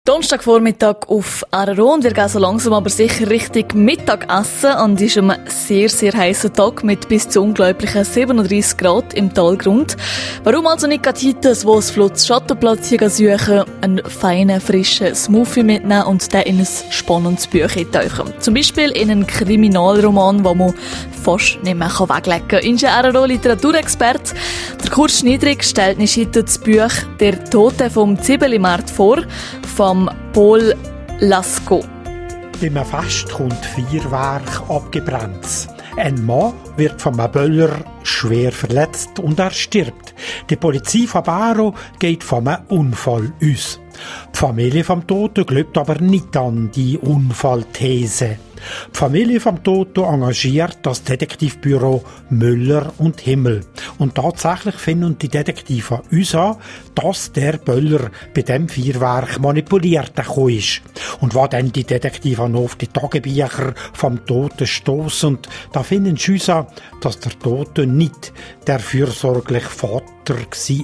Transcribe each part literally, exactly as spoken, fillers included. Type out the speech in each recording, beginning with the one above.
Donnerstagvormittag auf R R O und wir gehen so langsam aber sicher Richtung Mittagessen und es ist ein sehr, sehr heißer Tag mit bis zu unglaublichen siebenunddreissig Grad im Talgrund. Warum also nicht gerade heute wo ein flottes Schattenplatz hier suchen, einen feinen, frischen Smoothie mitnehmen und dann in ein spannendes Buch eintauchen. Zum Beispiel in einen Kriminalroman, den man fast nicht mehr weglegen kann. Unser R R O-Literaturexperte, der Kurt Schniedrig, stellt uns heute das Buch «Der Tote vom Zibelimarkt» vor, vom Paul Lascaux. Beim Fest kommt Feuerwerk abgebrannt. Ein Mann wird vom Böller schwer verletzt und er stirbt. Die Polizei von Baro geht vom Unfall aus. Die Familie vom Toten glaubt aber nicht an die Unfallthese. Die Familie vom Toten engagiert das Detektivbüro Müller und Himmel. Und tatsächlich finden die Detektive uns an, dass der Böller bei dem Feuerwerk manipuliert ist. Und was dann die Detektive noch auf die Tagebücher vom Toten stoßen, da finden sie uns an, dass der Tote nicht der fürsorgliche Vater war,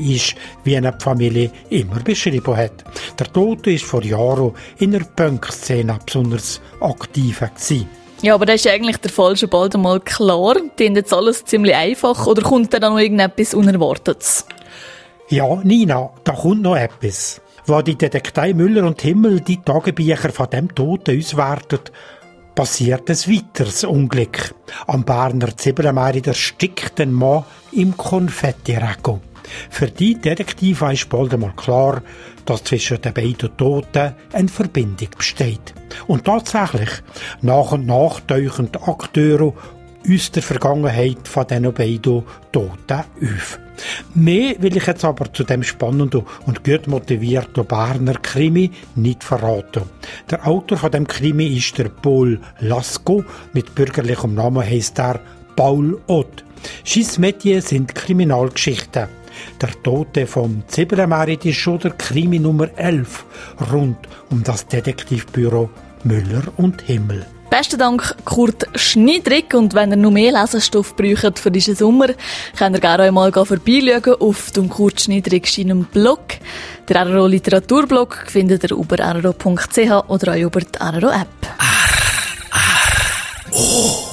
wie ihn die Familie immer beschrieben hat. Der Tote ist vor Jahren in der Punk-Szene besonders aktiv gewesen. Ja, aber das ist ja eigentlich der Fall schon bald einmal klar. Die jetzt alles ziemlich einfach oder kommt da noch irgendetwas Unerwartetes? Ja, Nina, da kommt noch etwas. Wo die Detektei Müller und Himmel die Tagebücher von dem Toten auswerten, passiert ein weiteres Unglück. Am Berner Zibelemarkt erstickt ein Mann im Konfettiregen. Für die Detektive ist bald einmal klar, dass zwischen den beiden Toten eine Verbindung besteht. Und tatsächlich, nach und nach tauchen die Akteure aus der Vergangenheit von diesen beiden Toten auf. Mehr will ich jetzt aber zu dem spannenden und gut motivierten Berner Krimi nicht verraten. Der Autor von dem Krimi ist der Paul Lascaux, mit bürgerlichem Namen heisst er Paul Ott. Sein Metier sind Kriminalgeschichten. Der Tote vom Zibelemarkt ist schon der Krimi Nummer elf rund um das Detektivbüro Müller und Himmel. Besten Dank, Kurt Schniedrig. Und wenn ihr noch mehr Lesestoff braucht für diesen Sommer, könnt ihr gerne einmal vorbeischauen auf dem Kurt Schniedrig seinem Blog. Der R R O Literaturblog findet ihr über r r o punkt c h oder auch über die R R O App. R R O